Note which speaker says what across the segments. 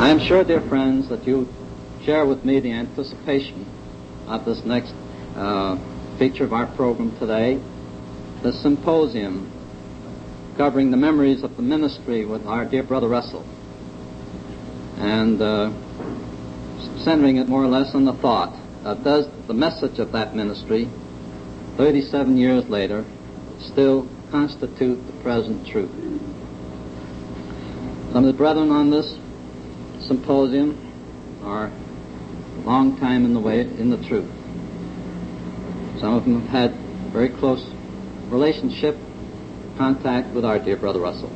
Speaker 1: I am sure, dear friends, that you share with me the anticipation of this next feature of our program today, the symposium covering the memories of the ministry with our dear Brother Russell, and centering it more or less on the thought of does the message of that ministry 37 years later still constitute the present truth. Some of the brethren on this symposium are a long time in the truth. Some of them have had very close relationship, contact with our dear Brother Russell.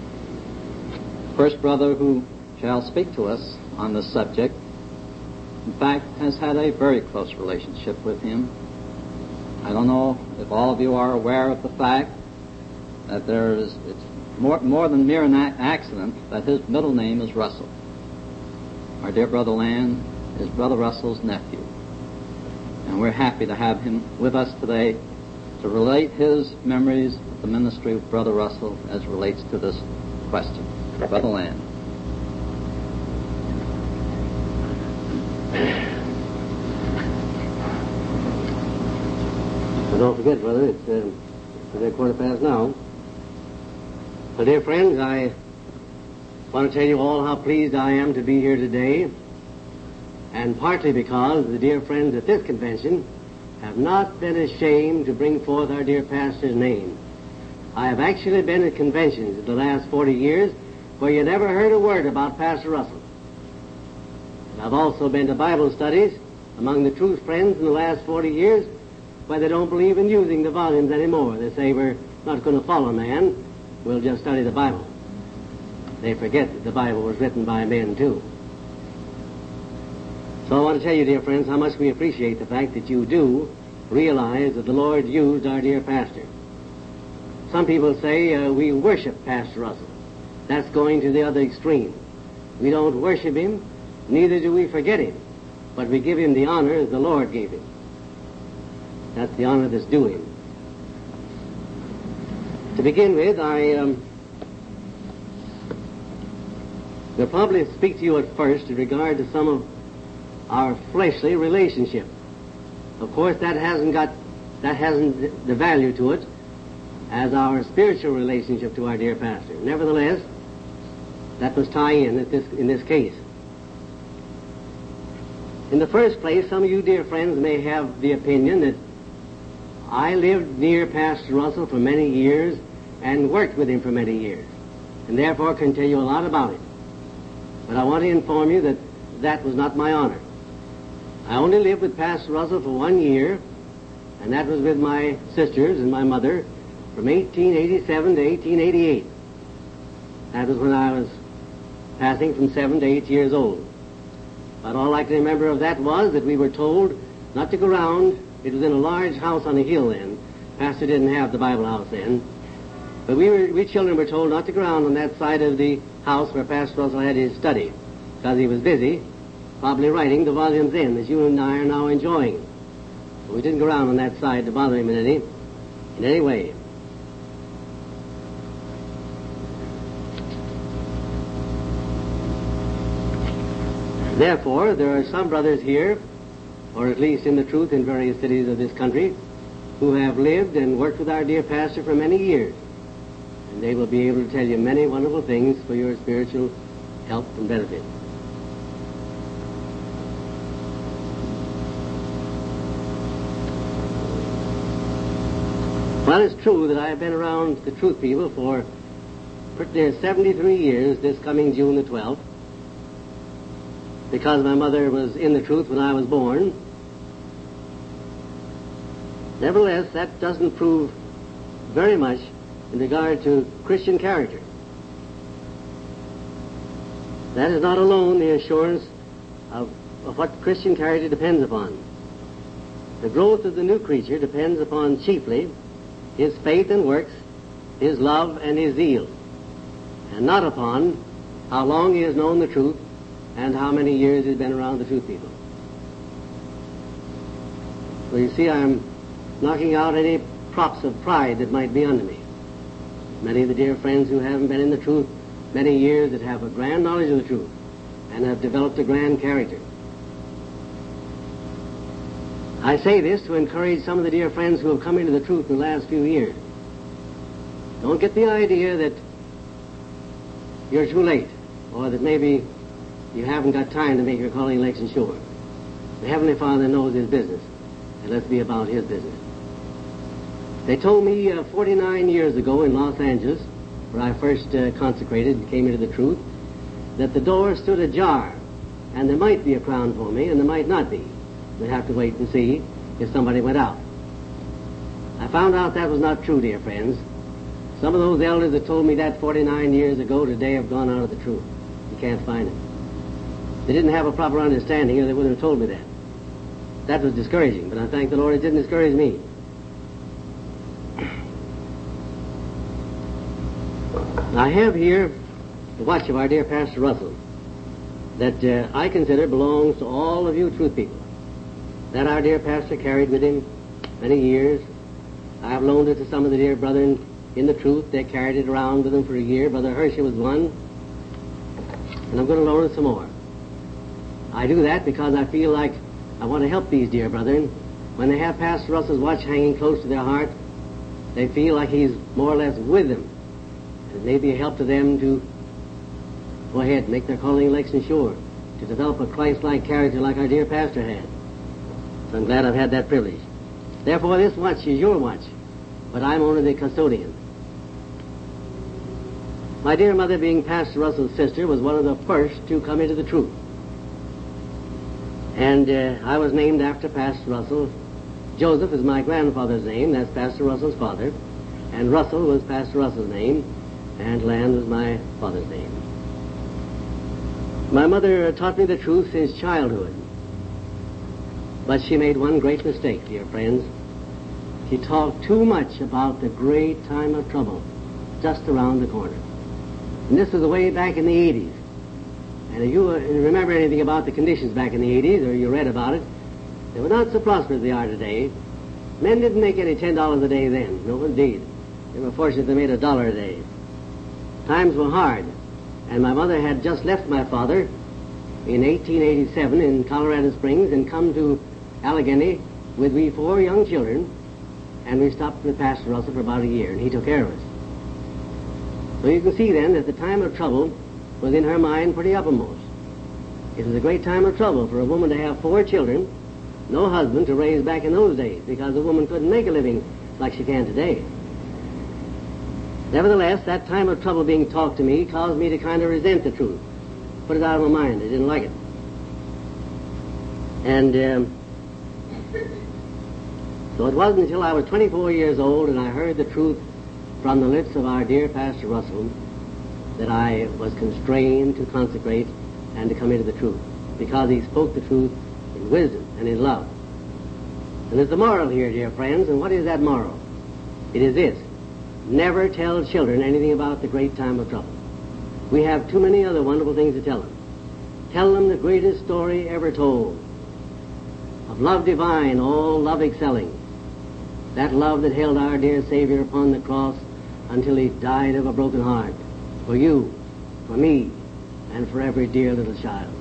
Speaker 1: First brother who shall speak to us on this subject, in fact, has had a very close relationship with him. I don't know if all of you are aware of the fact that it's more than mere an accident that his middle name is Russell. Our dear Brother Land is Brother Russell's nephew, and we're happy to have him with us today to relate his memories of the ministry of Brother Russell as relates to this question. Brother Land.
Speaker 2: Don't forget, brother, it's 1:15 now. Well, dear friends, I want to tell you all how pleased I am to be here today, and partly because the dear friends at this convention have not been ashamed to bring forth our dear pastor's name. I have actually been at conventions in the last 40 years where you never heard a word about Pastor Russell. And I've also been to Bible studies among the Truth Friends in the last 40 years where they don't believe in using the volumes anymore. They say we're not going to follow man, we'll just study the Bible. They forget that the Bible was written by men too. So I want to tell you, dear friends, how much we appreciate the fact that you do realize that the Lord used our dear pastor. Some people say we worship Pastor Russell. That's going to the other extreme. We don't worship him, neither do we forget him, but we give him the honor the Lord gave him. That's the honor that's due him. To begin with, I will probably speak to you at first in regard to some of our fleshly relationship. Of course, that hasn't the value to it as our spiritual relationship to our dear pastor. Nevertheless, that must tie in this case. In the first place, some of you dear friends may have the opinion that I lived near Pastor Russell for many years and worked with him for many years, and therefore can tell you a lot about him. But I want to inform you that that was not my honor. I only lived with Pastor Russell for 1 year, and that was with my sisters and my mother from 1887 to 1888. That was when I was passing from 7 to 8 years old. But all I can remember of that was that we were told not to go round. It was in a large house on a hill then. Pastor didn't have the Bible house then. But we children were told not to go around on that side of the house where Pastor Russell had his study, because he was busy, probably writing the volumes in, as you and I are now enjoying. But we didn't go around on that side to bother him in any way. Therefore, there are some brothers here, or at least in the truth in various cities of this country, who have lived and worked with our dear pastor for many years. And they will be able to tell you many wonderful things for your spiritual help and benefit. Well, it's true that I have been around the truth people for pretty near 73 years this coming June the 12th, because my mother was in the truth when I was born. Nevertheless, that doesn't prove very much in regard to Christian character. That is not alone the assurance of what Christian character depends upon. The growth of the new creature depends upon chiefly his faith and works, his love and his zeal, and not upon how long he has known the truth and how many years he's been around the truth people. So you see, I'm knocking out any props of pride that might be under me. Many of the dear friends who haven't been in the truth many years that have a grand knowledge of the truth and have developed a grand character. I say this to encourage some of the dear friends who have come into the truth in the last few years. Don't get the idea that you're too late, or that maybe you haven't got time to make your calling election sure. The Heavenly Father knows His business, and let's be about His business. They told me 49 years ago in Los Angeles, where I first consecrated and came into the truth, that the door stood ajar, and there might be a crown for me, and there might not be. We'd have to wait and see if somebody went out. I found out that was not true, dear friends. Some of those elders that told me that 49 years ago today have gone out of the truth. You can't find it. They didn't have a proper understanding, or they wouldn't have told me that. That was discouraging, but I thank the Lord it didn't discourage me. I have here the watch of our dear Pastor Russell that I consider belongs to all of you truth people. That our dear pastor carried with him many years. I have loaned it to some of the dear brethren in the truth. They carried it around with them for a year. Brother Hershey was one. And I'm going to loan it some more. I do that because I feel like I want to help these dear brethren. When they have Pastor Russell's watch hanging close to their heart, they feel like he's more or less with them. It may be a help to them to go ahead and make their calling election sure, to develop a Christ-like character like our dear pastor had. So I'm glad I've had that privilege. Therefore, this watch is your watch, but I'm only the custodian. My dear mother, being Pastor Russell's sister, was one of the first to come into the truth. And I was named after Pastor Russell. Joseph is my grandfather's name. That's Pastor Russell's father. And Russell was Pastor Russell's name. And Land was my father's name. My mother taught me the truth since childhood. But she made one great mistake, dear friends. She talked too much about the great time of trouble just around the corner. And this was way back in the 80s. And if you remember anything about the conditions back in the 80s, or you read about it, they were not so prosperous as they are today. Men didn't make any $10 a day then. No, indeed. They were fortunate they made $1 a day. Times were hard. And my mother had just left my father in 1887 in Colorado Springs and come to Allegheny with we 4 young children, and we stopped with Pastor Russell for about a year, and he took care of us. So you can see then that the time of trouble was in her mind pretty uppermost. It was a great time of trouble for a woman to have 4 children, no husband to raise back in those days, because a woman couldn't make a living like she can today. Nevertheless, that time of trouble being talked to me caused me to kind of resent the truth, put it out of my mind. I didn't like it. And so it wasn't until I was 24 years old and I heard the truth from the lips of our dear Pastor Russell that I was constrained to consecrate and to come into the truth, because he spoke the truth in wisdom and in love. And there's a moral here, dear friends, and what is that moral? It is this: never tell children anything about the great time of trouble. We have too many other wonderful things to tell them. Tell them the greatest story ever told, of love divine, all love excelling, that love that held our dear Savior upon the cross until he died of a broken heart, for you, for me, and for every dear little child.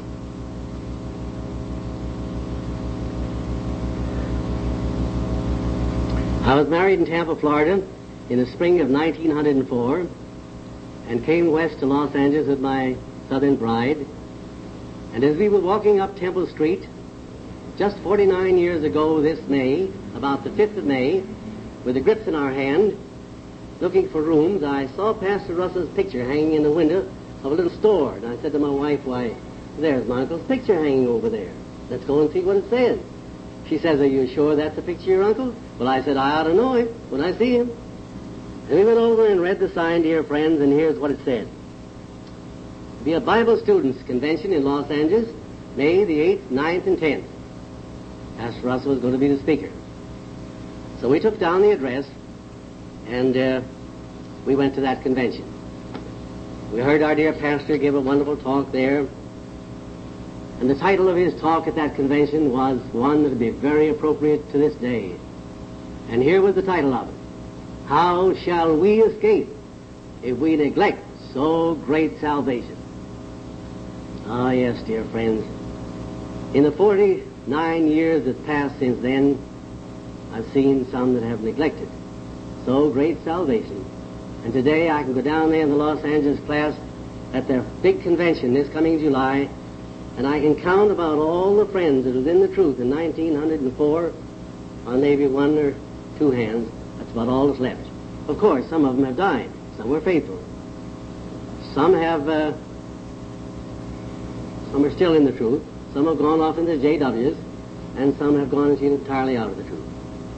Speaker 2: I was married in Tampa, Florida in the spring of 1904 and came west to Los Angeles with my southern bride. And as we were walking up Temple Street, just 49 years ago this May, about the 5th of May, with the grips in our hand, looking for rooms, I saw Pastor Russell's picture hanging in the window of a little store. And I said to my wife, "Why, there's my uncle's picture hanging over there. Let's go and see what it says." She says, "Are you sure that's the picture of your uncle?" Well, I said, "I ought to know him when I see him." And we went over and read the sign, dear friends, and here's what it said. Be a Bible Students' Convention in Los Angeles, May the 8th, 9th, and 10th. Pastor Russell was going to be the speaker. So we took down the address, and we went to that convention. We heard our dear pastor give a wonderful talk there, and the title of his talk at that convention was one that would be very appropriate to this day. And here was the title of it: How Shall We Escape If We Neglect So Great Salvation? Ah, yes, dear friends. In the 49 years that passed since then, I've seen some that have neglected so great salvation. And today I can go down there in the Los Angeles class at their big convention this coming July, and I can count about all the friends that was in the truth in 1904 on maybe one or two hands. That's about all that's left. Of course, some of them have died. Some were faithful. Some are still in the truth. Some have gone off into JWs, and some have gone entirely out of the truth.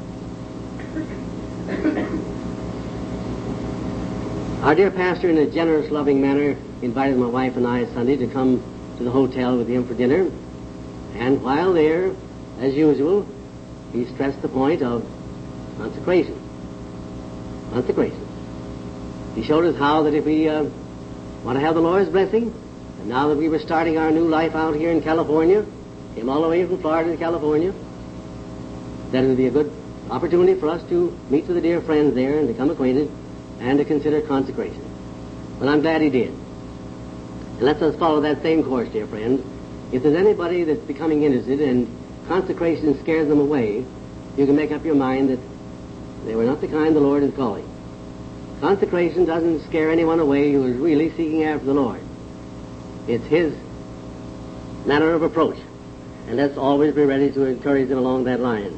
Speaker 2: Our dear pastor, in a generous, loving manner, invited my wife and I Sunday to come to the hotel with him for dinner. And while there, as usual, he stressed the point of consecration. Consecration. He showed us how that if we want to have the Lord's blessing, and now that we were starting our new life out here in California, came all the way from Florida to California, that it would be a good opportunity for us to meet with the dear friends there and become acquainted and to consider consecration. Well, I'm glad he did. And let us follow that same course, dear friends. If there's anybody that's becoming interested and consecration scares them away, you can make up your mind that they were not the kind the Lord is calling. Consecration doesn't scare anyone away who is really seeking after the Lord. It's his manner of approach. And let's always be ready to encourage them along that line.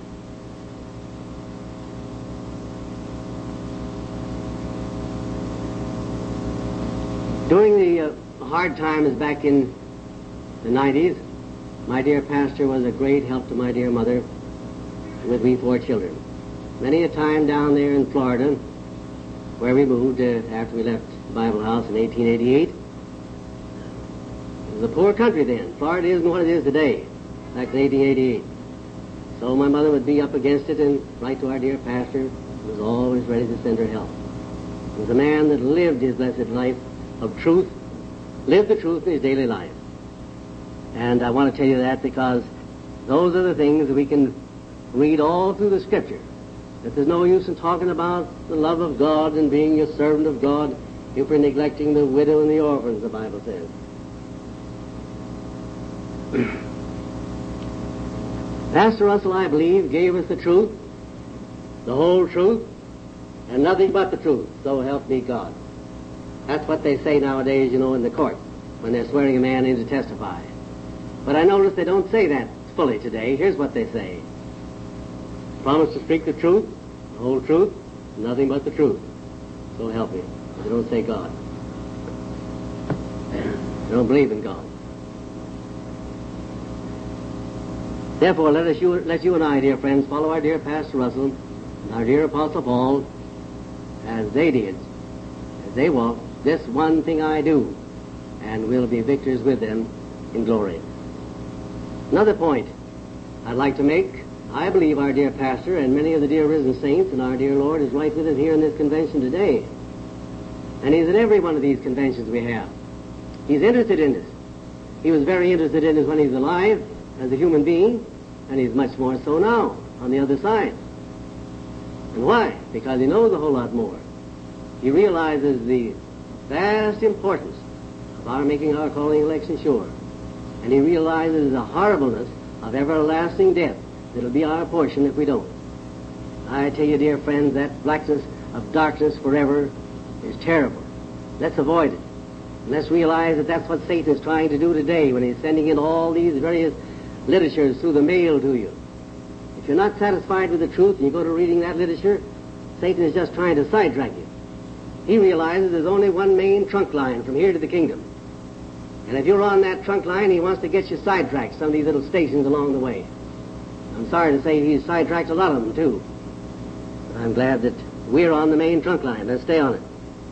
Speaker 2: During the hard times back in the 90s, my dear pastor was a great help to my dear mother with we 4 children. Many a time down there in Florida, where we moved after we left the Bible House in 1888, it was a poor country then. Florida isn't what it is today, back in 1888. So my mother would be up against it and write to our dear pastor, who was always ready to send her help. He was a man that lived his blessed life of truth, lived the truth in his daily life. And I want to tell you that because those are the things that we can read all through the Scripture. That there's no use in talking about the love of God and being a servant of God if we're neglecting the widow and the orphans, the Bible says. Pastor Russell, I believe, gave us the truth, the whole truth, and nothing but the truth. So help me God. That's what they say nowadays, you know, in the court, when they're swearing a man in to testify. But I notice they don't say that fully today. Here's what they say. Promise to speak the truth, the whole truth, nothing but the truth. So help me. They don't say God. They don't believe in God. Therefore, let you and I, dear friends, follow our dear Pastor Russell and our dear Apostle Paul as they did, as they walked. This one thing I do, and we'll be victors with them in glory. Another point I'd like to make. I believe our dear pastor and many of the dear risen saints and our dear Lord is right with us here in this convention today. And he's at every one of these conventions we have. He's interested in us. He was very interested in us when he was alive as a human being, and he's much more so now on the other side. And why? Because he knows a whole lot more. He realizes the vast importance of our making our calling election sure. And he realizes the horribleness of everlasting death that'll be our portion if we don't. I tell you, dear friends, that blackness of darkness forever is terrible. Let's avoid it. And let's realize that that's what Satan is trying to do today when he's sending in all these various literatures through the mail to you. If you're not satisfied with the truth and you go to reading that literature, Satan is just trying to sidetrack you. He realizes there's only one main trunk line from here to the kingdom. And if you're on that trunk line, he wants to get you sidetracked, some of these little stations along the way. I'm sorry to say he's sidetracked a lot of them, too. But I'm glad that we're on the main trunk line. Let's stay on it.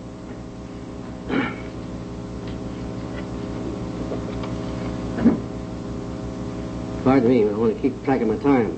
Speaker 2: Pardon me, I want to keep track of my time.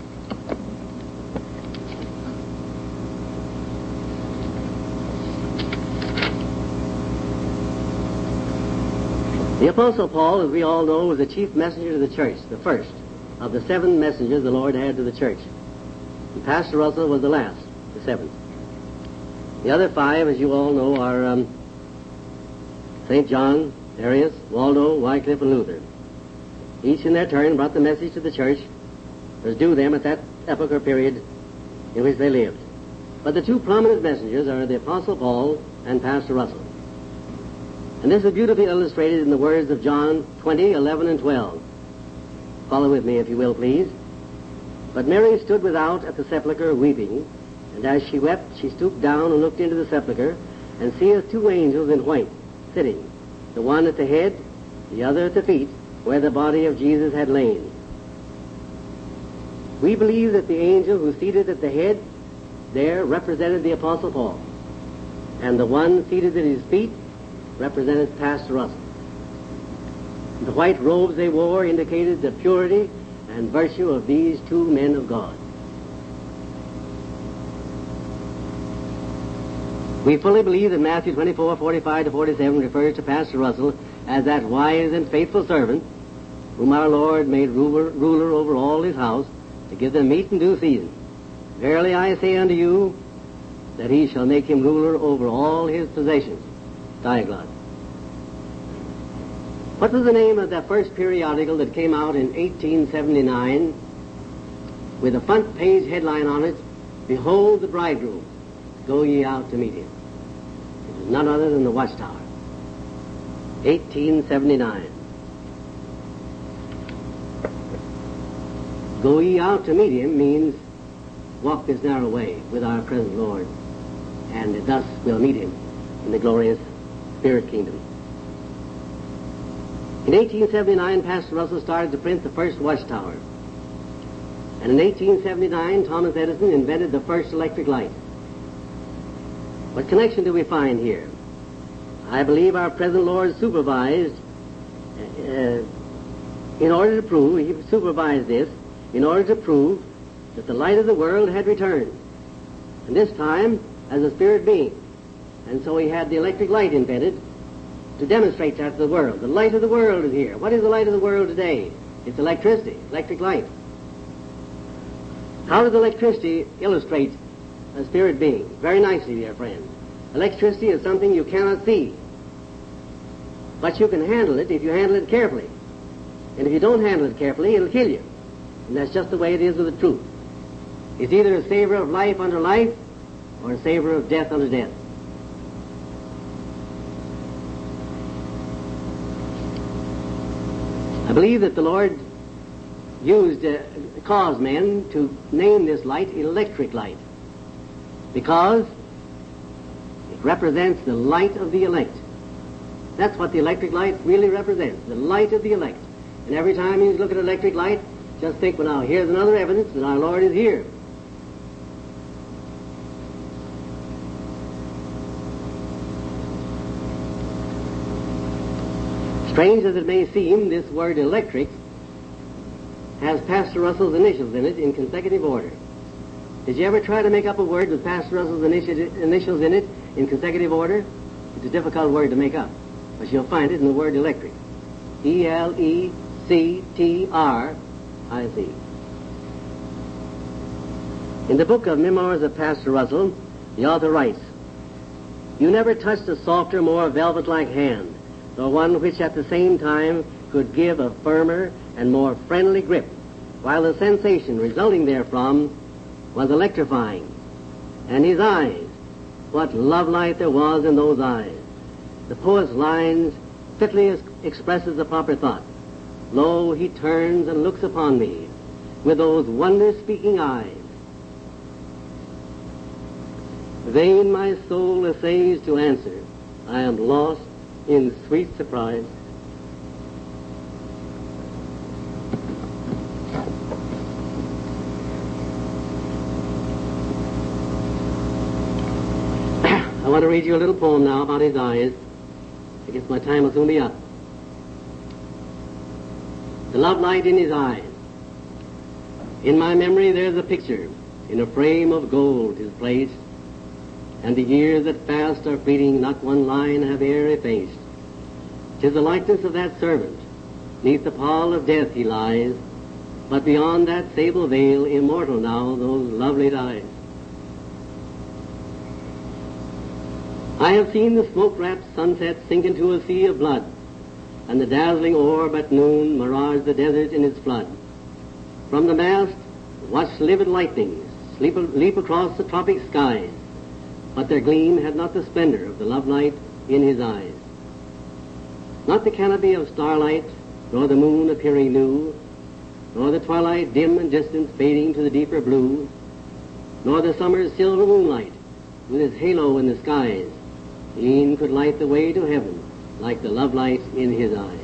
Speaker 2: The Apostle Paul, as we all know, was the chief messenger to the church, the first of the 7 messengers the Lord had to the church. And Pastor Russell was the last, the 7th. The other 5, as you all know, are St. John, Arius, Waldo, Wycliffe, and Luther. Each in their turn brought the message to the church that was due them at that epoch or period in which they lived. But the two prominent messengers are the Apostle Paul and Pastor Russell. And this is beautifully illustrated in the words of John 20, 11, and 12. Follow with me, if you will, please. But Mary stood without at the sepulchre weeping, and as she wept, she stooped down and looked into the sepulchre, and seeth two angels in white, sitting, the one at the head, the other at the feet, where the body of Jesus had lain. We believe that the angel who seated at the head there represented the Apostle Paul, and the one seated at his feet represented Pastor Russell. The white robes they wore indicated the purity and virtue of these two men of God. We fully believe that Matthew 24, 45 to 47 refers to Pastor Russell as that wise and faithful servant whom our Lord made ruler over all his house to give them meat in due season. Verily I say unto you that he shall make him ruler over all his possessions. Diaglott. What was the name of that first periodical that came out in 1879 with a front page headline on it, Behold the Bridegroom, Go ye out to meet him? It was none other than the Watchtower. 1879. Go ye out to meet him means walk this narrow way with our present Lord, and thus we'll meet him in the glorious Spirit Kingdom. In 1879, Pastor Russell started to print the first Watchtower. And in 1879, Thomas Edison invented the first electric light. What connection do we find here? I believe our present Lord supervised, he supervised this in order to prove that the light of the world had returned, and this time as a spirit being. And so he had the electric light invented to demonstrate that to the world. The light of the world is here. What is the light of the world today? It's electricity, electric light. How does electricity illustrate a spirit being? Very nicely, dear friends. Electricity is something you cannot see, but you can handle it if you handle it carefully. And if you don't handle it carefully, it'll kill you. And that's just the way it is with the truth. It's either a savor of life unto life or a savor of death unto death. I believe that the Lord caused men to name this light electric light because it represents the light of the elect. That's what the electric light really represents, the light of the elect. And every time you look at an electric light, just think, well, now, here's another evidence that our Lord is here. Strange as it may seem, this word electric has Pastor Russell's initials in it in consecutive order. Did you ever try to make up a word with Pastor Russell's initials in it in consecutive order? It's a difficult word to make up, but you'll find it in the word electric. E-L-E-C-T-R-I-C. In the book of Memoirs of Pastor Russell, the author writes, You never touched a softer, more velvet-like hand, nor one which at the same time could give a firmer and more friendly grip, while the sensation resulting therefrom was electrifying. And his eyes, what love light there was in those eyes. The poet's lines fitly expresses the proper thought. Lo, he turns and looks upon me with those wonder-speaking eyes. Vain my soul essays to answer. I am lost in sweet surprise. I want to read you a little poem now about his eyes. I guess my time will soon be up. The love light in his eyes. In my memory there's a picture, in a frame of gold 'tis placed, and the years that fast are fleeting, not one line have e'er effaced. 'Tis the likeness of that servant, 'neath the pall of death he lies, but beyond that sable veil, immortal now those lovely eyes. I have seen the smoke-wrapped sunset sink into a sea of blood, and the dazzling orb at noon miraged the desert in its flood. From the mast watched livid lightnings leap across the tropic skies, but their gleam had not the splendor of the love light in his eyes. Not the canopy of starlight, nor the moon appearing new, nor the twilight dim and distant fading to the deeper blue, nor the summer's silver moonlight with its halo in the skies, e'en could light the way to heaven like the love light in his eyes.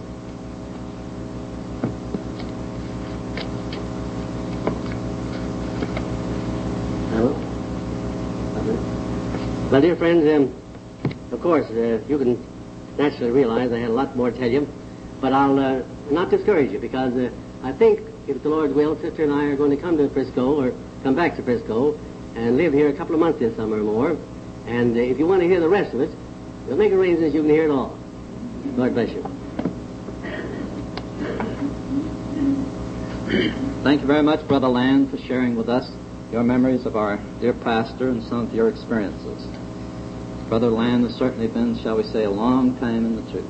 Speaker 2: Well, dear friends, of course, you can naturally realize I had a lot more to tell you, but I'll not discourage you, because I think, if the Lord's will, Sister and I are going to come to Frisco, or come back to Frisco, and live here a couple of months this summer or more. And if you want to hear the rest of it, we'll make arrangements you can hear it all. Lord bless you.
Speaker 1: Thank you very much, Brother Land, for sharing with us your memories of our dear pastor and some of your experiences. Brother Land has certainly been, shall we say, a long time in the truth.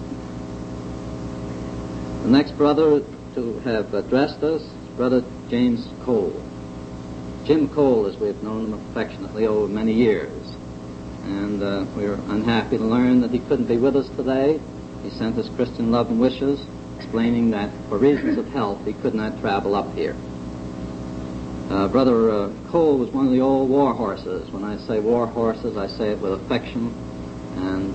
Speaker 1: The next brother to have addressed us is Brother James Cole. Jim Cole, as we have known him affectionately over many years. And we are unhappy to learn that he couldn't be with us today. He sent us Christian love and wishes, explaining that for reasons of health he could not travel up here. Brother Cole was one of the old war horses. When I say war horses, I say it with affection. And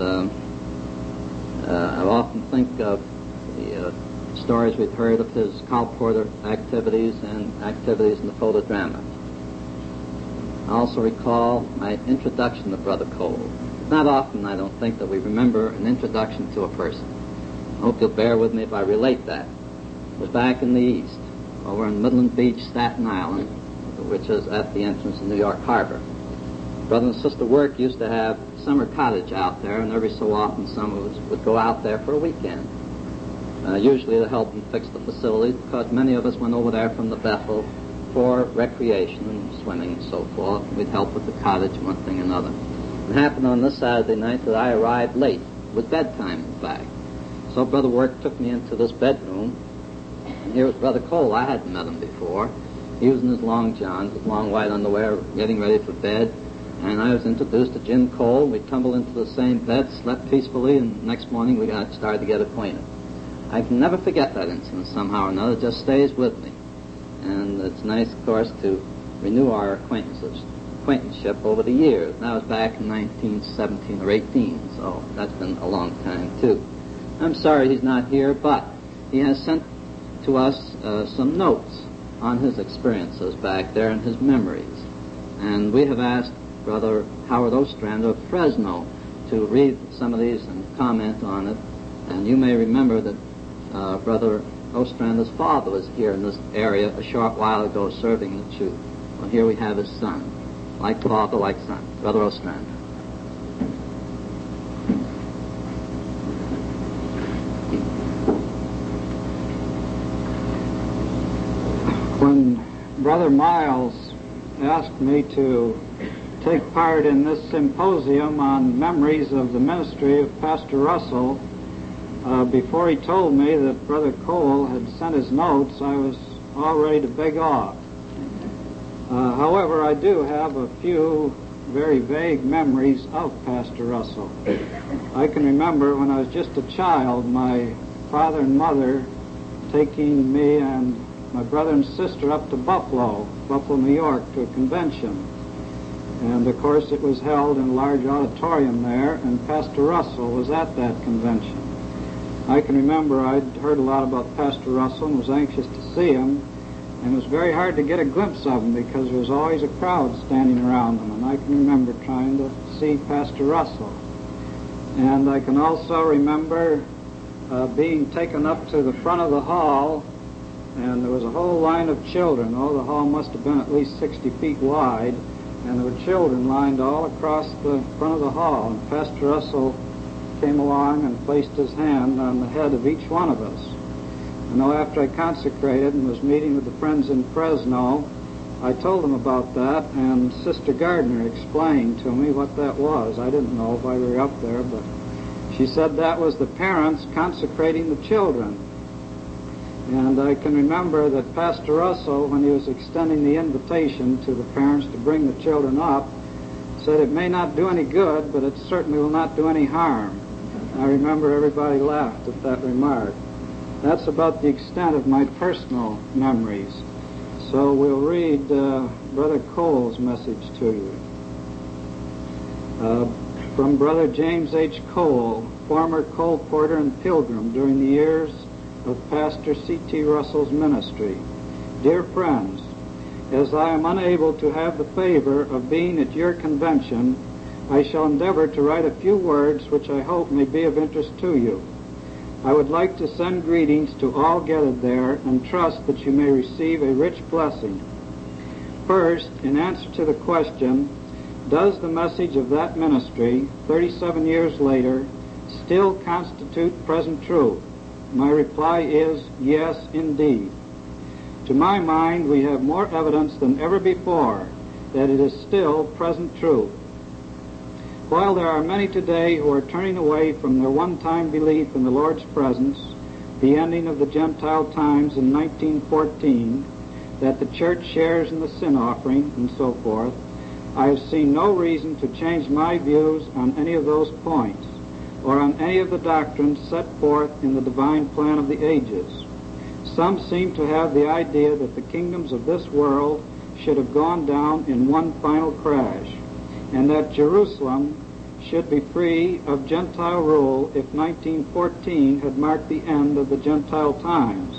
Speaker 1: I often think of the stories we've heard of his colporteur activities and activities in the photodrama. I also recall my introduction to Brother Cole. Not often, I don't think, that we remember an introduction to a person. I hope you'll bear with me if I relate that. It was back in the East, over in Midland Beach, Staten Island, which is at the entrance of New York Harbor. Brother and Sister Work used to have summer cottage out there, and every so often some of us would go out there for a weekend. Usually to help them fix the facilities, because many of us went over there from the Bethel for recreation and swimming and so forth. We'd help with the cottage, one thing and another. It happened on this Saturday night that I arrived late, with bedtime in fact. So Brother Work took me into this bedroom, and here was Brother Cole. I hadn't met him before. He was in his long johns, his long white underwear, getting ready for bed, and I was introduced to Jim Cole. We tumbled into the same bed, slept peacefully, and next morning we started to get acquainted. I can never forget that incident somehow or another. It just stays with me. And it's nice, of course, to renew our acquaintanceship over the years. That was back in 1917 or 18, so that's been a long time, too. I'm sorry he's not here, but he has sent to us some notes on his experiences back there and his memories. And we have asked Brother Howard Ostrander of Fresno to read some of these and comment on it. And you may remember that Brother Ostrander's father was here in this area a short while ago serving the truth. Well, here we have his son. Like father, like son. Brother Ostrander.
Speaker 3: When Brother Miles asked me to take part in this symposium on memories of the ministry of Pastor Russell, before he told me that Brother Cole had sent his notes, I was all ready to beg off. However, I do have a few very vague memories of Pastor Russell. I can remember when I was just a child, my father and mother taking me and my brother and sister up to Buffalo, New York, to a convention. And, of course, it was held in a large auditorium there, and Pastor Russell was at that convention. I can remember I'd heard a lot about Pastor Russell and was anxious to see him, and it was very hard to get a glimpse of him because there was always a crowd standing around him, and I can remember trying to see Pastor Russell. And I can also remember being taken up to the front of the hall, and there was a whole line of children. Oh, the hall must have been at least 60 feet wide, and there were children lined all across the front of the hall, and Pastor Russell came along and placed his hand on the head of each one of us. You know, after I consecrated and was meeting with the friends in Fresno, I told them about that, and Sister Gardner explained to me what that was. I didn't know why we were up there, but She said that was the parents consecrating the children. And I can remember that Pastor Russell, when he was extending the invitation to the parents to bring the children up, said it may not do any good, but it certainly will not do any harm. I remember everybody laughed at that remark. That's about the extent of my personal memories. So we'll read Brother Cole's message to you. From Brother James H. Cole, former Cole Porter and Pilgrim during the years of Pastor C.T. Russell's ministry. Dear friends, as I am unable to have the favor of being at your convention, I shall endeavor to write a few words which I hope may be of interest to you. I would like to send greetings to all gathered there and trust that you may receive a rich blessing. First, in answer to the question, does the message of that ministry, 37 years later, still constitute present truth? My reply is, yes, indeed. To my mind, we have more evidence than ever before that it is still present truth. While there are many today who are turning away from their one-time belief in the Lord's presence, the ending of the Gentile times in 1914, that the church shares in the sin offering, and so forth, I have seen no reason to change my views on any of those points, or on any of the doctrines set forth in the divine plan of the ages. Some seem to have the idea that the kingdoms of this world should have gone down in one final crash, and that Jerusalem should be free of Gentile rule if 1914 had marked the end of the Gentile times.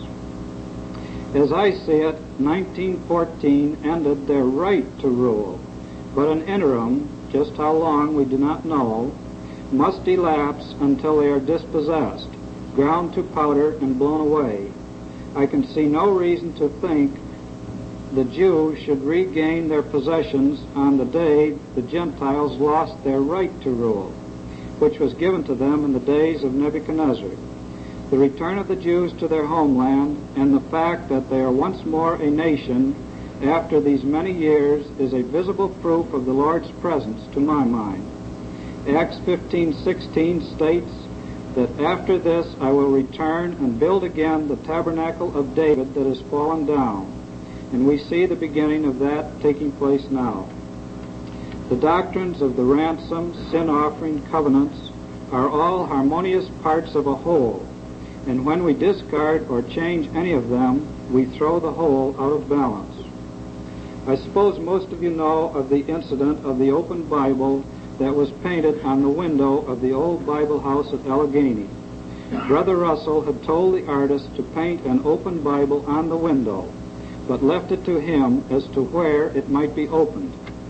Speaker 3: As I see it, 1914 ended their right to rule, but an interim, just how long we do not know, must elapse until they are dispossessed, ground to powder, and blown away. I can see no reason to think the Jews should regain their possessions on the day the Gentiles lost their right to rule, which was given to them in the days of Nebuchadnezzar. The return of the Jews to their homeland and the fact that they are once more a nation after these many years is a visible proof of the Lord's presence to my mind. Acts 15:16 states that after this I will return and build again the tabernacle of David that has fallen down. And we see the beginning of that taking place now. The doctrines of the ransom, sin offering, covenants are all harmonious parts of a whole, and when we discard or change any of them, we throw the whole out of balance. I suppose most of you know of the incident of the open Bible that was painted on the window of the old Bible house at Allegheny. Brother Russell had told the artist to paint an open Bible on the window, but left it to him as to where it might be opened.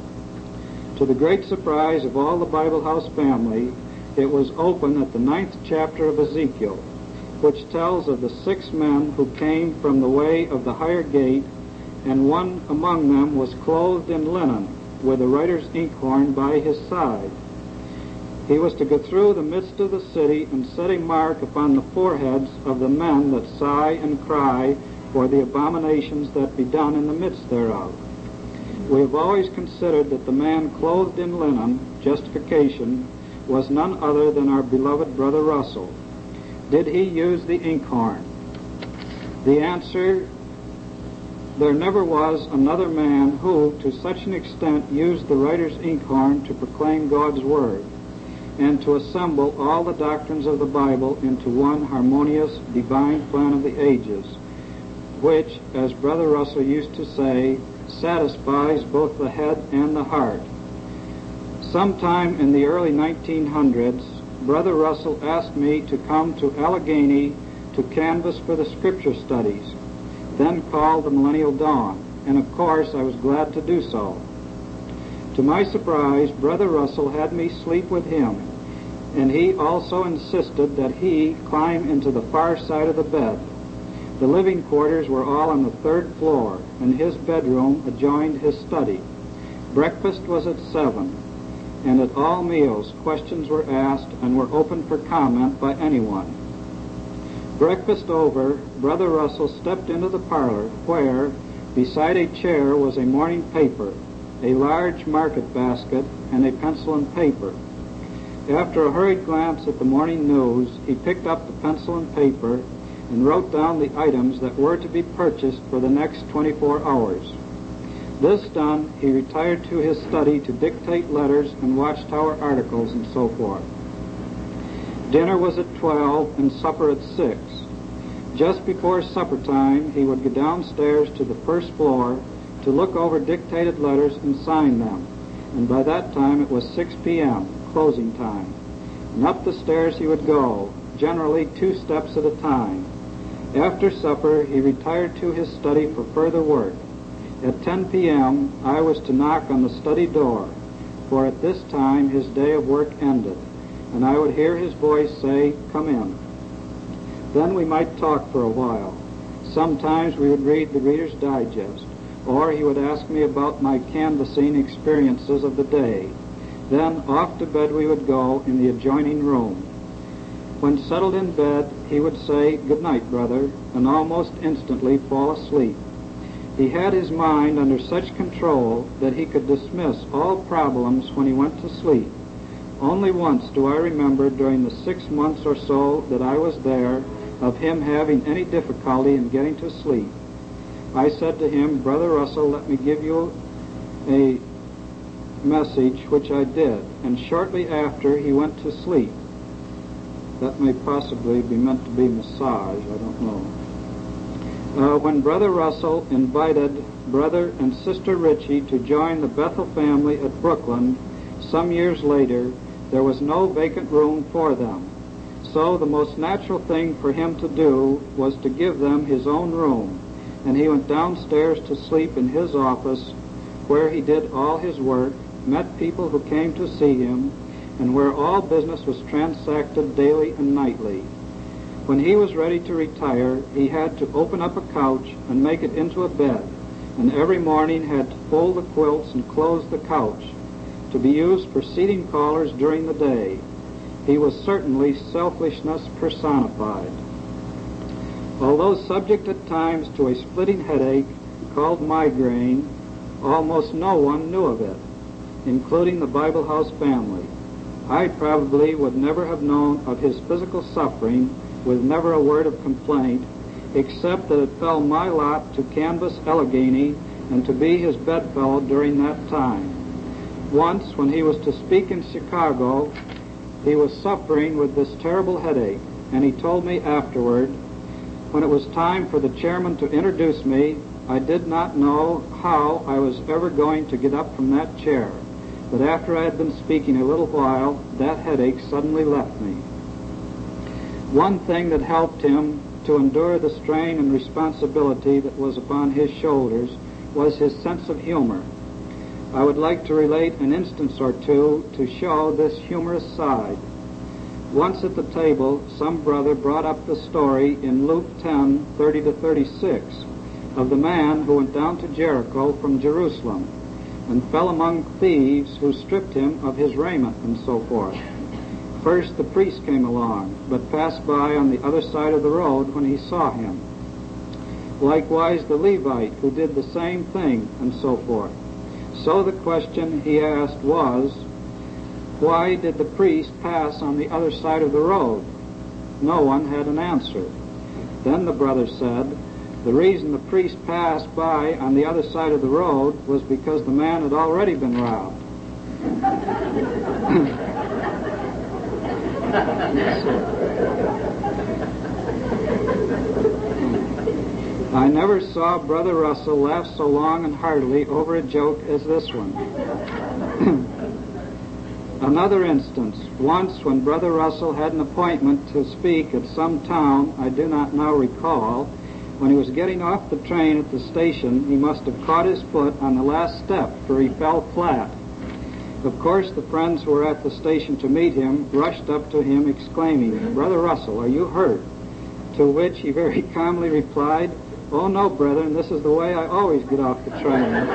Speaker 3: To the great surprise of all the Bible house family, it was open at the 9th chapter of Ezekiel, which tells of the 6 men who came from the way of the higher gate, and one among them was clothed in linen, with a writer's inkhorn by his side. He was to go through the midst of the city and set a mark upon the foreheads of the men that sigh and cry for the abominations that be done in the midst thereof. We have always considered that the man clothed in linen, justification, was none other than our beloved Brother Russell. Did he use the inkhorn? The answer, there never was another man who, to such an extent, used the writer's inkhorn to proclaim God's Word and to assemble all the doctrines of the Bible into one harmonious, divine plan of the ages, which, as Brother Russell used to say, satisfies both the head and the heart. Sometime in the early 1900s, Brother Russell asked me to come to Allegheny to canvass for the Scripture studies, then called the Millennial Dawn, and of course I was glad to do so. To my surprise, Brother Russell had me sleep with him, and he also insisted that he climb into the far side of the bed. The living quarters were all on the 3rd floor, and his bedroom adjoined his study. Breakfast was at 7, and at all meals questions were asked and were open for comment by anyone. Breakfast over, Brother Russell stepped into the parlor where, beside a chair, was a morning paper, a large market basket, and a pencil and paper. After a hurried glance at the morning news, he picked up the pencil and paper and wrote down the items that were to be purchased for the next 24 hours. This done, he retired to his study to dictate letters and watchtower articles and so forth. Dinner was at 12 and supper at 6. Just before supper time, he would go downstairs to the first floor to look over dictated letters and sign them, and by that time it was 6 p.m., closing time. And up the stairs he would go, generally 2 steps at a time. After supper, he retired to his study for further work. At 10 p.m., I was to knock on the study door, for at this time his day of work ended, and I would hear his voice say, "Come in." Then we might talk for a while. Sometimes we would read the Reader's Digest, or he would ask me about my canvassing experiences of the day. Then off to bed we would go in the adjoining room. When settled in bed, he would say, "Good night, brother," and almost instantly fall asleep. He had his mind under such control that he could dismiss all problems when he went to sleep. Only once do I remember during the 6 months or so that I was there of him having any difficulty in getting to sleep. I said to him, "Brother Russell, let me give you a message," which I did, and shortly after he went to sleep. That may possibly be meant to be massage, I don't know. When Brother Russell invited Brother and Sister Ritchie to join the Bethel family at Brooklyn some years later, there was no vacant room for them. So the most natural thing for him to do was to give them his own room, and he went downstairs to sleep in his office, where he did all his work, met people who came to see him, and where all business was transacted daily and nightly. When he was ready to retire, he had to open up a couch and make it into a bed, and every morning had to fold the quilts and close the couch, to be used for seating callers during the day. He was certainly selfishness personified. Although subject at times to a splitting headache called migraine, almost no one knew of it, including the Bible House family. I probably would never have known of his physical suffering with never a word of complaint, except that it fell my lot to canvass Allegheny and to be his bedfellow during that time. Once, when he was to speak in Chicago, he was suffering with this terrible headache, and he told me afterward, when it was time for the chairman to introduce me, I did not know how I was ever going to get up from that chair, but after I had been speaking a little while, that headache suddenly left me. One thing that helped him to endure the strain and responsibility that was upon his shoulders was his sense of humor. I would like to relate an instance or two to show this humorous side. Once at the table, some brother brought up the story in Luke 10:30-36 of the man who went down to Jericho from Jerusalem and fell among thieves who stripped him of his raiment and so forth. First the priest came along, but passed by on the other side of the road when he saw him. Likewise the Levite, who did the same thing, and so forth. So the question he asked was, why did the priest pass on the other side of the road? No one had an answer. Then the brother said, the reason the priest passed by on the other side of the road was because the man had already been robbed. I never saw Brother Russell laugh so long and heartily over a joke as this one. Another instance. Once when Brother Russell had an appointment to speak at some town I do not now recall, when he was getting off the train at the station, he must have caught his foot on the last step, for he fell flat. Of course, the friends who were at the station to meet him rushed up to him exclaiming, "Brother Russell, are you hurt?" To which he very calmly replied, "Oh no, brethren, this is the way I always get off the train."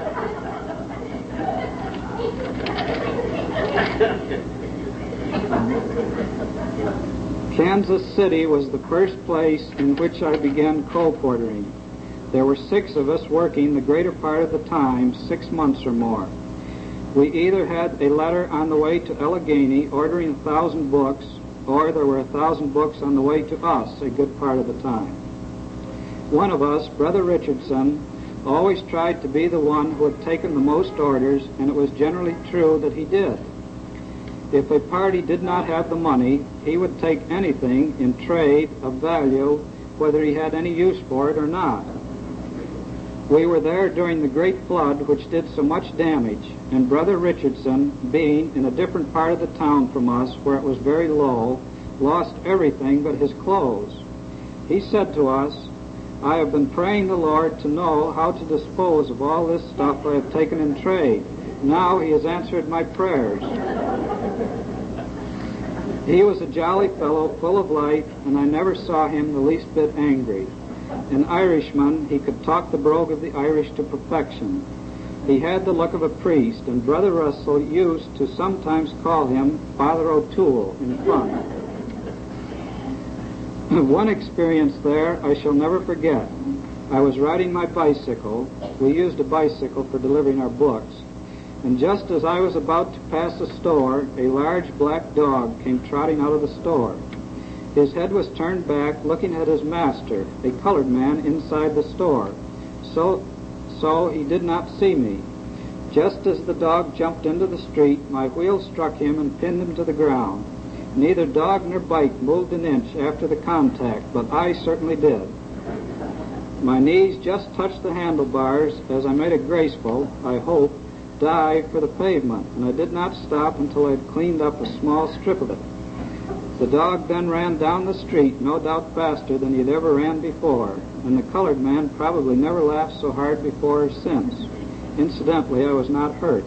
Speaker 3: Kansas City was the first place in which I began colportering. There were 6 of us working the greater part of the time, 6 months or more. We either had a letter on the way to Allegheny ordering 1,000 books, or there were 1,000 books on the way to us a good part of the time. One of us, Brother Richardson, always tried to be the one who had taken the most orders, and it was generally true that he did. If a party did not have the money, he would take anything in trade of value, whether he had any use for it or not. We were there during the great flood which did so much damage, and Brother Richardson, being in a different part of the town from us where it was very low, lost everything but his clothes. He said to us, "I have been praying the Lord to know how to dispose of all this stuff I have taken in trade. Now he has answered my prayers." He was a jolly fellow, full of life, and I never saw him the least bit angry. An Irishman, he could talk the brogue of the Irish to perfection. He had the look of a priest, and Brother Russell used to sometimes call him Father O'Toole in fun. One experience there I shall never forget. I was riding my bicycle. We used a bicycle for delivering our books. And just as I was about to pass a store, a large black dog came trotting out of the store. His head was turned back, looking at his master, a colored man inside the store. So he did not see me. Just as the dog jumped into the street, my wheel struck him and pinned him to the ground. Neither dog nor bike moved an inch after the contact, but I certainly did. My knees just touched the handlebars as I made a graceful, I hope, dive for the pavement, and I did not stop until I had cleaned up a small strip of it. The dog then ran down the street, no doubt faster than he had ever ran before, and the colored man probably never laughed so hard before or since. Incidentally, I was not hurt.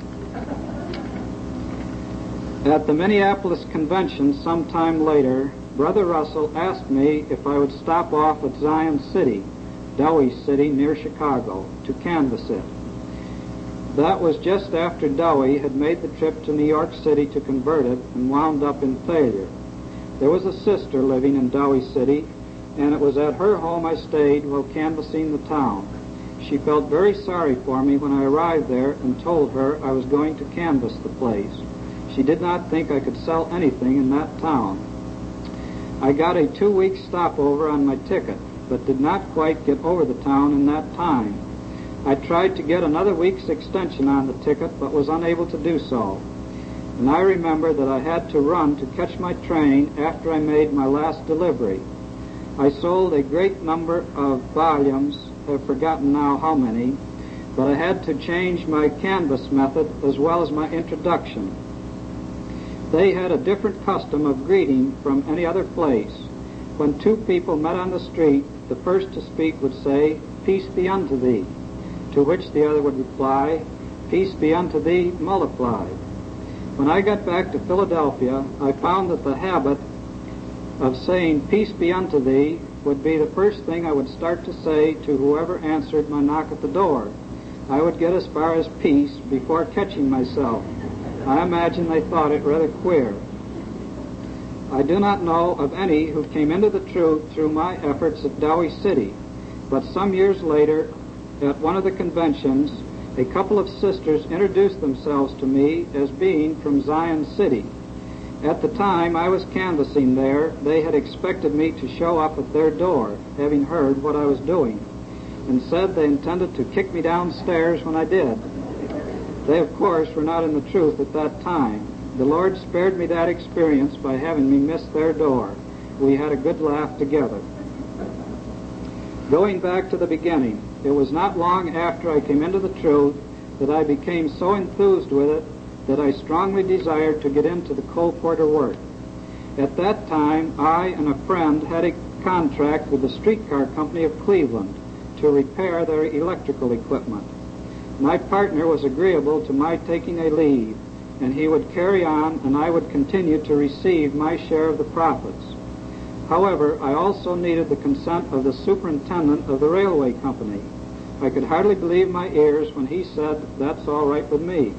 Speaker 3: At the Minneapolis convention some time later, Brother Russell asked me if I would stop off at Zion City, Dowey City near Chicago, to canvass it. That was just after Dowey had made the trip to New York City to convert it and wound up in failure. There was a sister living in Dowey City, and it was at her home I stayed while canvassing the town. She felt very sorry for me when I arrived there and told her I was going to canvass the place. She did not think I could sell anything in that town. I got a 2-week stopover on my ticket, but did not quite get over the town in that time. I tried to get another week's extension on the ticket, but was unable to do so. And I remember that I had to run to catch my train after I made my last delivery. I sold a great number of volumes, have forgotten now how many, but I had to change my canvass method as well as my introduction. They had a different custom of greeting from any other place. When two people met on the street, the first to speak would say, "Peace be unto thee," to which the other would reply, "Peace be unto thee multiplied." When I got back to Philadelphia, I found that the habit of saying, "Peace be unto thee," would be the first thing I would start to say to whoever answered my knock at the door. I would get as far as peace before catching myself. I imagine they thought it rather queer. I do not know of any who came into the truth through my efforts at Dowey City, but some years later, at one of the conventions, a couple of sisters introduced themselves to me as being from Zion City. At the time I was canvassing there, they had expected me to show up at their door, having heard what I was doing, and said they intended to kick me downstairs when I did. They, of course, were not in the truth at that time. The Lord spared me that experience by having me miss their door. We had a good laugh together. Going back to the beginning, it was not long after I came into the truth that I became so enthused with it that I strongly desired to get into the coal porter work. At that time, I and a friend had a contract with the streetcar company of Cleveland to repair their electrical equipment. My partner was agreeable to my taking a leave, and he would carry on and I would continue to receive my share of the profits. However, I also needed the consent of the superintendent of the railway company. I could hardly believe my ears when he said, "That's all right with me."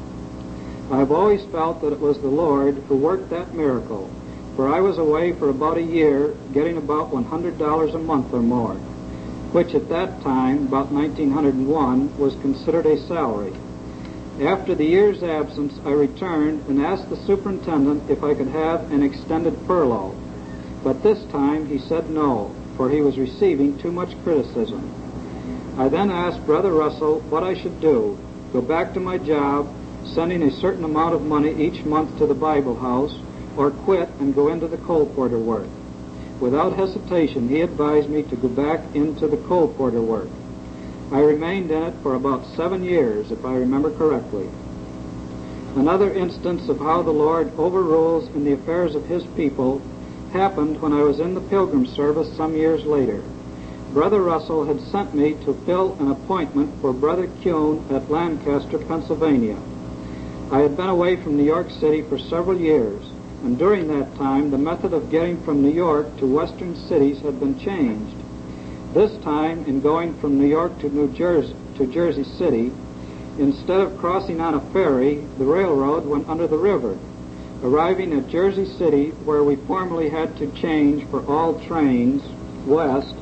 Speaker 3: I have always felt that it was the Lord who worked that miracle, for I was away for about a year, getting about $100 a month or more, which at that time, about 1901, was considered a salary. After the year's absence, I returned and asked the superintendent if I could have an extended furlough. But this time he said no, for he was receiving too much criticism. I then asked Brother Russell what I should do, go back to my job, sending a certain amount of money each month to the Bible house, or quit and go into the coal porter work. Without hesitation, he advised me to go back into the coal porter work. I remained in it for about 7 years, if I remember correctly. Another instance of how the Lord overrules in the affairs of His people happened when I was in the Pilgrim service some years later. Brother Russell had sent me to fill an appointment for Brother Kuhn at Lancaster, Pennsylvania. I had been away from New York City for several years, and during that time the method of getting from New York to western cities had been changed. This time, in going from New York to Jersey City, instead of crossing on a ferry, the railroad went under the river. Arriving at Jersey City, where we formerly had to change for all trains west,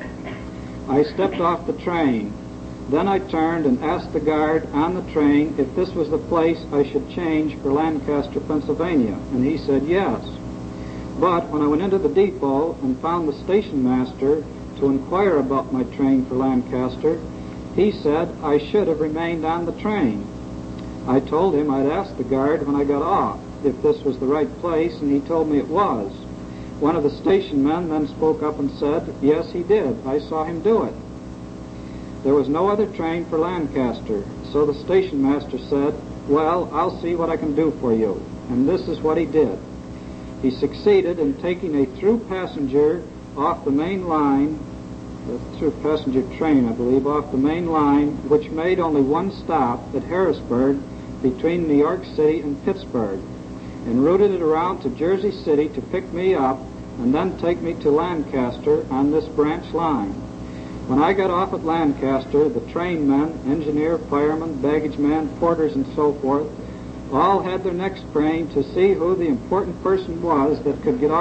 Speaker 3: I stepped off the train. Then I turned and asked the guard on the train if this was the place I should change for Lancaster, Pennsylvania, and he said yes. But when I went into the depot and found the station master to inquire about my train for Lancaster, he said I should have remained on the train. I told him I'd asked the guard when I got off if this was the right place, and he told me it was. One of the station men then spoke up and said, yes, he did. I saw him do it. There was no other train for Lancaster, so the station master said, well, I'll see what I can do for you. And this is what he did. He succeeded in taking a through passenger off the main line, a through passenger train, I believe, off the main line, which made only one stop at Harrisburg between New York City and Pittsburgh, and routed it around to Jersey City to pick me up and then take me to Lancaster on this branch line. When I got off at Lancaster, the train men, engineer, fireman, baggage man, porters, and so forth, all had their necks craned to see who the important person was that could get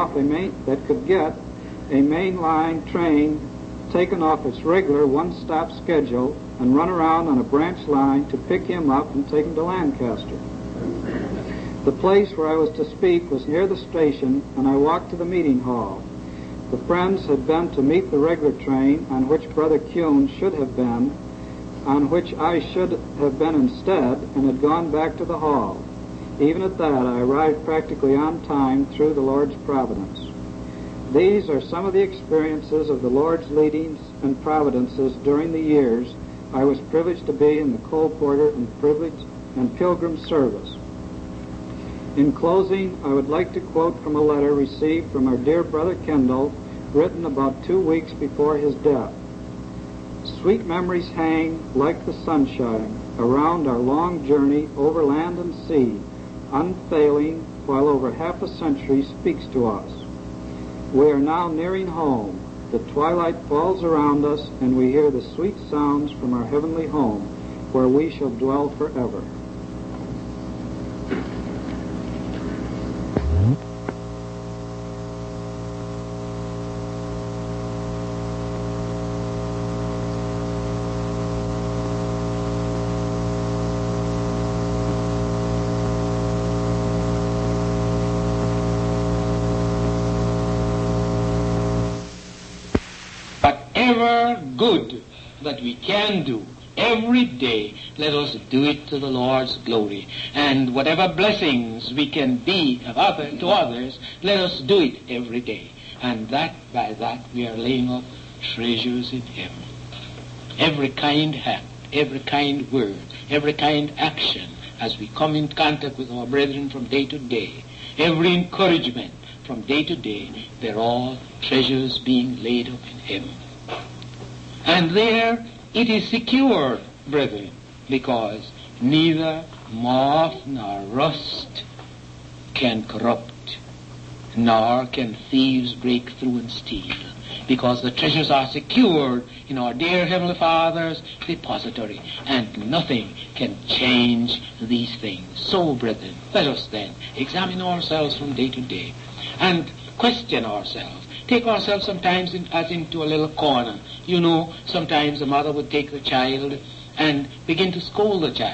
Speaker 3: a mainline train taken off its regular one-stop schedule and run around on a branch line to pick him up and take him to Lancaster. The place where I was to speak was near the station, and I walked to the meeting hall. The friends had been to meet the regular train on which Brother Kuhn should have been, on which I should have been instead, and had gone back to the hall. Even at that, I arrived practically on time through the Lord's providence. These are some of the experiences of the Lord's leadings and providences during the years I was privileged to be in the coal porter and pilgrim service. In closing, I would like to quote from a letter received from our dear Brother Kendall, written about 2 weeks before his death. Sweet memories hang like the sunshine around our long journey over land and sea, unfailing, while over half a century speaks to us. We are now nearing home. The twilight falls around us, and we hear the sweet sounds from our heavenly home, where we shall dwell forever.
Speaker 4: Whatever good that we can do every day, let us do it to the Lord's glory. And whatever blessings we can be to others, let us do it every day. And by that we are laying up treasures in heaven. Every kind act, every kind word, every kind action, as we come in contact with our brethren from day to day, every encouragement from day to day, they're all treasures being laid up in heaven. And there it is secure, brethren, because neither moth nor rust can corrupt, nor can thieves break through and steal, because the treasures are secured in our dear Heavenly Father's depository, and nothing can change these things. So, brethren, let us then examine ourselves from day to day and question ourselves. Take ourselves sometimes as into a little corner. You know, sometimes a mother would take the child and begin to scold the child.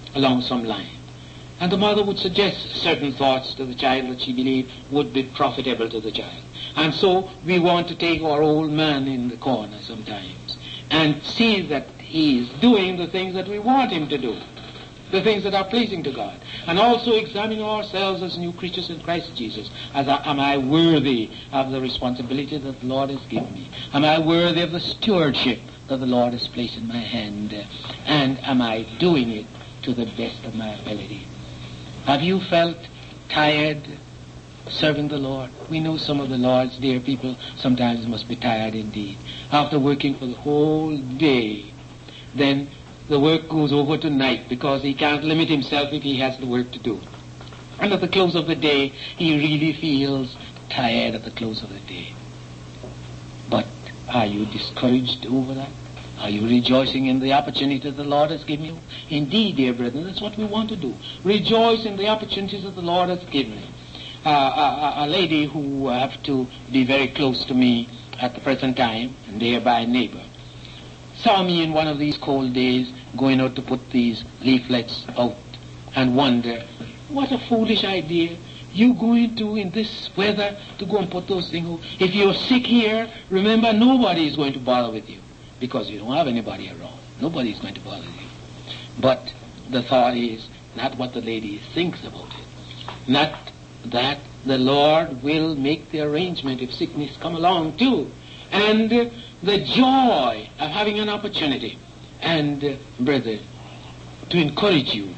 Speaker 4: along some line. And the mother would suggest certain thoughts to the child that she believed would be profitable to the child. And so we want to take our old man in the corner sometimes and see that he is doing the things that we want him to do, the things that are pleasing to God. And also examine ourselves as new creatures in Christ Jesus. Am I worthy of the responsibility that the Lord has given me? Am I worthy of the stewardship that the Lord has placed in my hand? And am I doing it to the best of my ability? Have you felt tired serving the Lord? We know some of the Lord's dear people sometimes must be tired indeed. After working for the whole day, then the work goes over to night because he can't limit himself if he has the work to do. And at the close of the day, he really feels tired at the close of the day. But are you discouraged over that? Are you rejoicing in the opportunity the Lord has given you? Indeed, dear brethren, that's what we want to do. Rejoice in the opportunities that the Lord has given you. A lady who happened to be very close to me at the present time, and nearby neighbor, saw me in one of these cold days going out to put these leaflets out and wonder, what a foolish idea. You going to, in this weather, to go and put those things out. If you're sick here, remember nobody is going to bother with you because you don't have anybody around. Nobody is going to bother you. But the thought is not what the lady thinks about it. Not that the Lord will make the arrangement if sickness come along too. And the joy of having an opportunity. And, brother, to encourage you,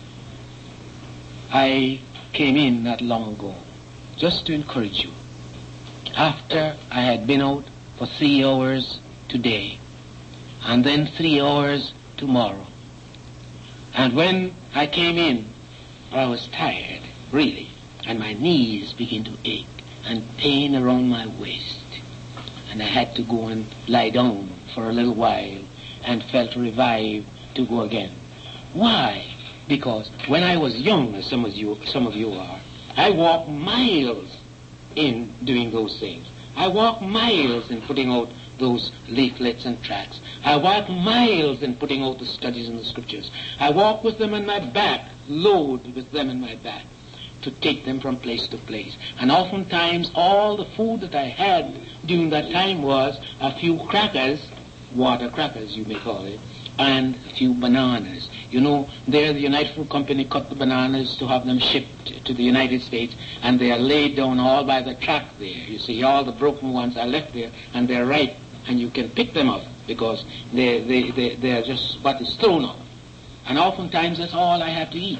Speaker 4: I came in not long ago just to encourage you. After I had been out for 3 hours today, and then 3 hours tomorrow. And when I came in, I was tired, really, and my knees began to ache and pain around my waist. And I had to go and lie down for a little while and felt revived to go again. Why? Because when I was young, as some of you are, I walked miles in doing those things. I walked miles in putting out those leaflets and tracts. I walked miles in putting out the studies in the scriptures. I walked with them on my back, load with them in my back, to take them from place to place. And oftentimes all the food that I had during that time was a few crackers, water crackers you may call it, and a few bananas. You know, there the United Fruit Company cut the bananas to have them shipped to the United States, and they are laid down all by the track there. You see, all the broken ones are left there, and they're ripe, and you can pick them up because they're just what is thrown up. And oftentimes that's all I have to eat.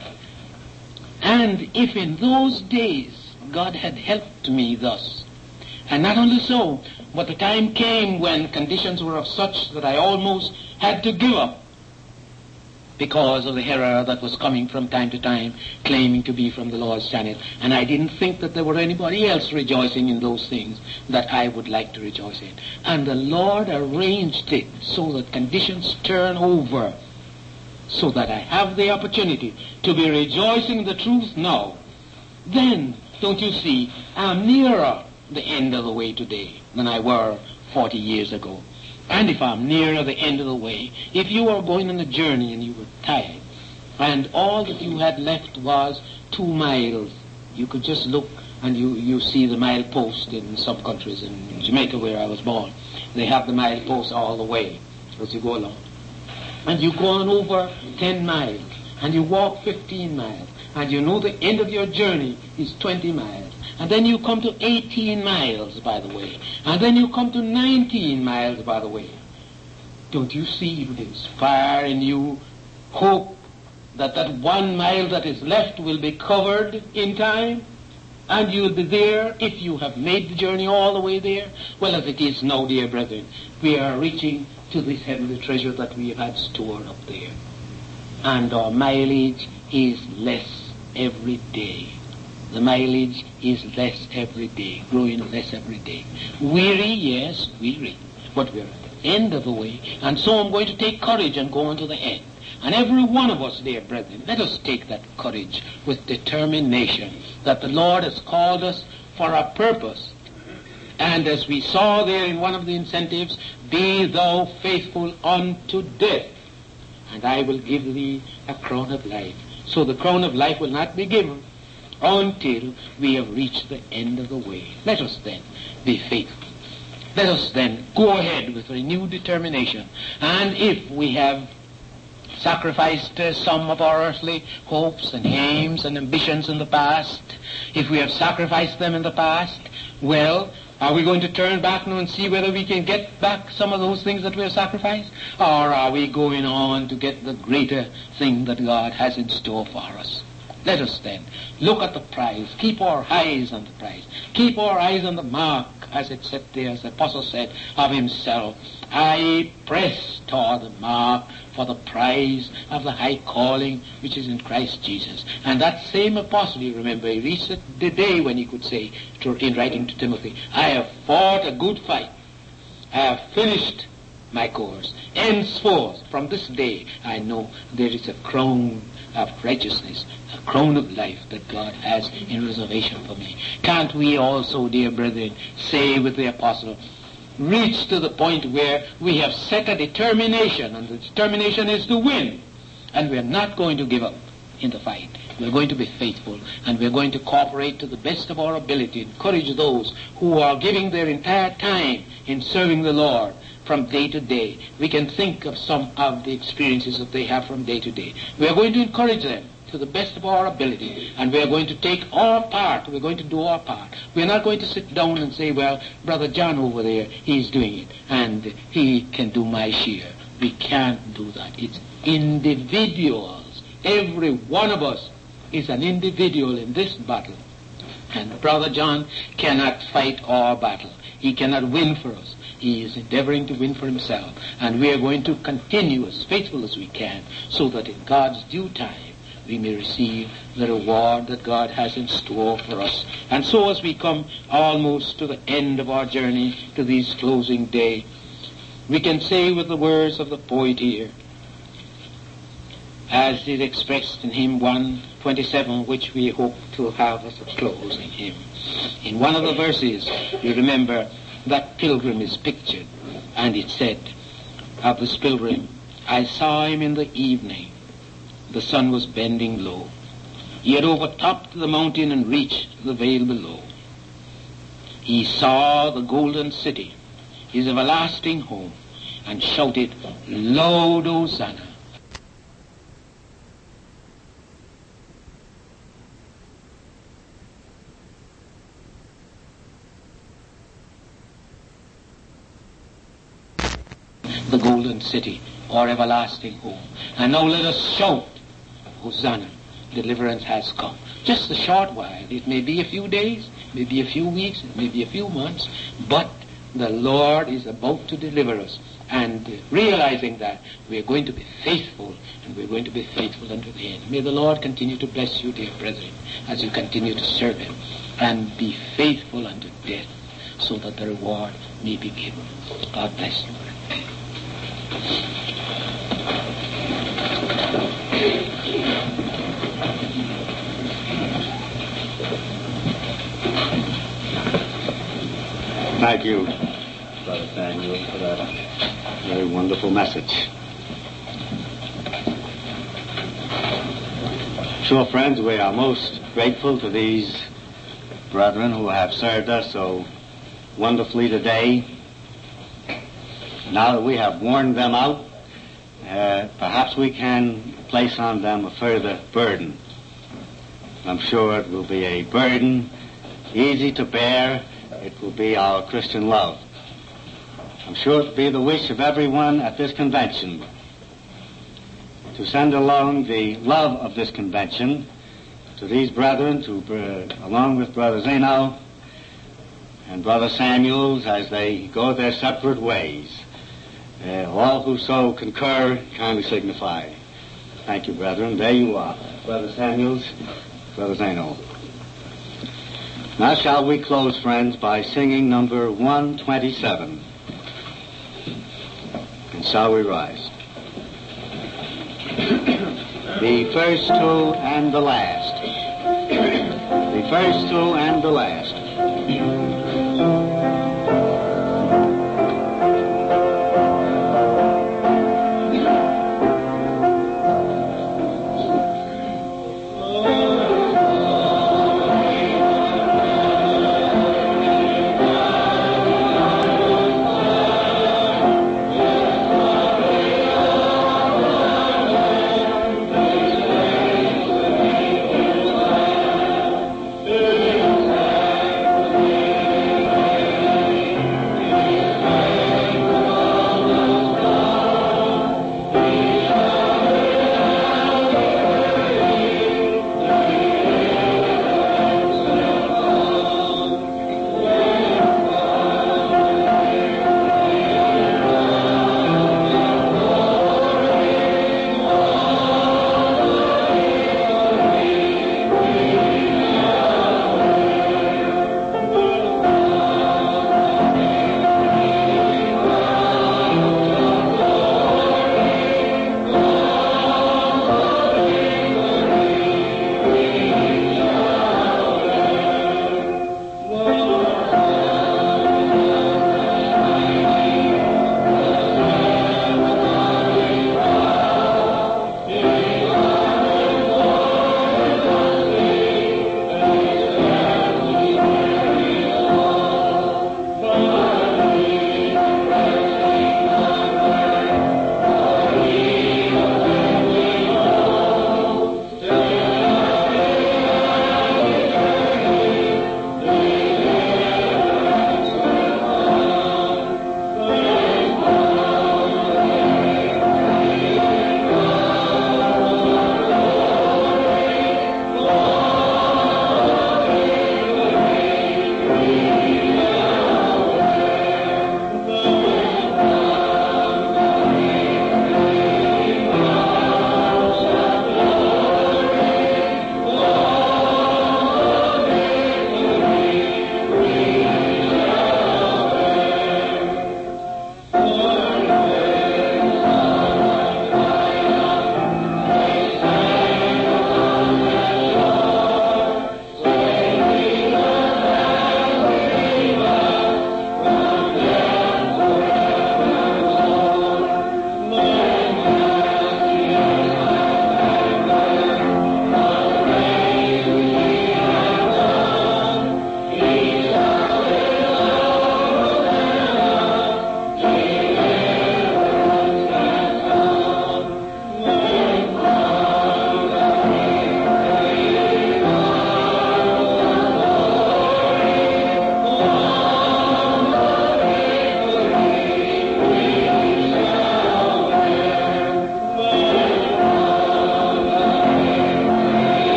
Speaker 4: And if in those days God had helped me thus, and not only so, but the time came when conditions were of such that I almost had to give up because of the error that was coming from time to time, claiming to be from the Lord's channel. And I didn't think that there were anybody else rejoicing in those things that I would like to rejoice in. And the Lord arranged it so that conditions turn over, so that I have the opportunity to be rejoicing in the truth now. Then, don't you see, I'm nearer the end of the way today than I were 40 years ago. And if I'm nearer the end of the way, if you are going on a journey and you were tired, and all that you had left was 2 miles, you could just look and you see the mile post in some countries, in Jamaica where I was born. They have the mile post all the way as you go along. And you go on over 10 miles, and you walk 15 miles, and you know the end of your journey is 20 miles. And then you come to 18 miles, by the way. And then you come to 19 miles, by the way. Don't you see it inspire in you hope that that 1 mile that is left will be covered in time? And you'll be there if you have made the journey all the way there? Well, as it is now, dear brethren, we are reaching to this heavenly treasure that we have had stored up there. And our mileage is less every day. The mileage is less every day, growing less every day. Weary, yes, weary, but we're at the end of the way. And so I'm going to take courage and go on to the end. And every one of us, dear brethren, let us take that courage with determination that the Lord has called us for a purpose. And as we saw there in one of the incentives, be thou faithful unto death. and I will give thee a crown of life. So the crown of life will not be given until we have reached the end of the way. Let us then be faithful. Let us then go ahead with renewed determination. And if we have sacrificed some of our earthly hopes and aims and ambitions in the past, if we have sacrificed them in the past, well, are we going to turn back now and see whether we can get back some of those things that we have sacrificed? Or are we going on to get the greater thing that God has in store for us? Let us then look at the prize. Keep our eyes on the prize. Keep our eyes on the mark, as it said there, as the apostle said of himself. I press toward the mark for the prize of the high calling which is in Christ Jesus. And that same apostle, you remember, he reached the day when he could say, in writing to Timothy, I have fought a good fight. I have finished my course. Henceforth, from this day, I know there is a crown of righteousness, a crown of life that God has in reservation for me. Can't we also, dear brethren, say with the apostle, reach to the point where we have set a determination, and the determination is to win, and we're not going to give up in the fight. We're going to be faithful, and we're going to cooperate to the best of our ability, encourage those who are giving their entire time in serving the Lord from day to day. We can think of some of the experiences that they have from day to day. We are going to encourage them to the best of our ability, and we are going to take our part. We're going to do our part. We're not going to sit down and say, well, Brother John over there, he's doing it, and he can do my share. We can't do that. It's individuals. Every one of us is an individual in this battle. And Brother John cannot fight our battle. He cannot win for us. He is endeavoring to win for himself. And we are going to continue as faithful as we can, so that in God's due time we may receive the reward that God has in store for us. And so as we come almost to the end of our journey to this closing day, we can say with the words of the poet here, as is expressed in hymn 127, which we hope to have as a closing hymn. In one of the verses, you remember, that pilgrim is pictured, and it said of this pilgrim, I saw him in the evening. The sun was bending low. He had overtopped the mountain and reached the vale below. He saw the golden city, his everlasting home, and shouted, Loud Hosanna. The golden city, our everlasting home. And now let us shout, Hosanna, deliverance has come. Just a short while. It may be a few days, maybe a few weeks, it may be a few months, but the Lord is about to deliver us. And realizing that, we are going to be faithful, and we are going to be faithful unto the end. May the Lord continue to bless you, dear brethren, as you continue to serve him, and be faithful unto death, so that the reward may be given. God bless you.
Speaker 5: Thank you, Brother Samuel, for that very wonderful message. Sure, friends, we are most grateful to these brethren who have served us so wonderfully today. Now that we have worn them out, perhaps we can place on them a further burden. I'm sure it will be a burden easy to bear. It will be our Christian love. I'm sure it will be the wish of everyone at this convention to send along the love of this convention to these brethren, along with Brother Zeno and Brother Samuels, as they go their separate ways. All who so concur kindly signify. Thank you, brethren. There you are, Brother Samuels, Brother Zeno. Now shall we close, friends, by singing number 127. And shall we rise? The first two and the last. The first two and the last.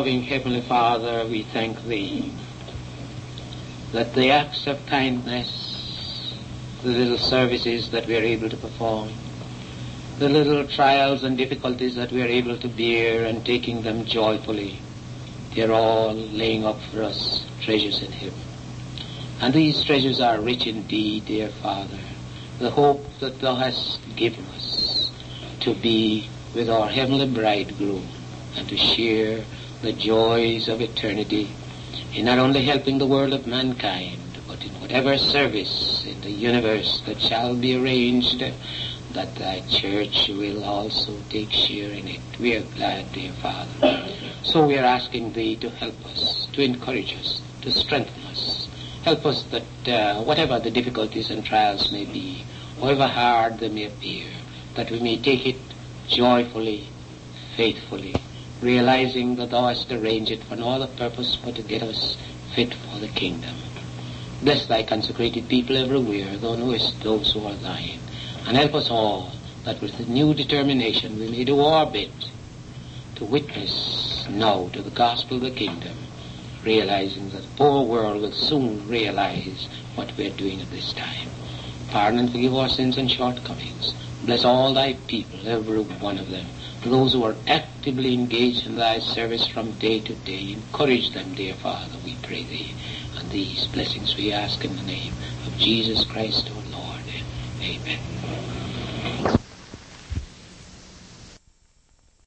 Speaker 4: loving Heavenly Father, we thank Thee that the acts of kindness, the little services that we are able to perform, the little trials and difficulties that we are able to bear and taking them joyfully, they are all laying up for us treasures in heaven. And these treasures are rich indeed, dear Father, the hope that Thou hast given us to be with our heavenly bridegroom and to share the joys of eternity in not only helping the world of mankind, but in whatever service in the universe that shall be arranged, that Thy church will also take share in it. We are glad, dear Father. So we are asking Thee to help us, to encourage us, to strengthen us. Help us that whatever the difficulties and trials may be, however hard they may appear, that we may take it joyfully, faithfully, realizing that Thou hast arranged it for no other purpose but to get us fit for the kingdom. Bless Thy consecrated people everywhere, Thou knowest those who are Thine, and help us all that with new determination we may do our bit to witness now to the gospel of the kingdom, realizing that the poor world will soon realize what we are doing at this time. Pardon and forgive our sins and shortcomings. Bless all Thy people, every one of them, those who are actively engaged in Thy service from day to day. Encourage them, dear Father, we pray Thee. And these blessings we ask in the name of Jesus Christ our Lord. Amen.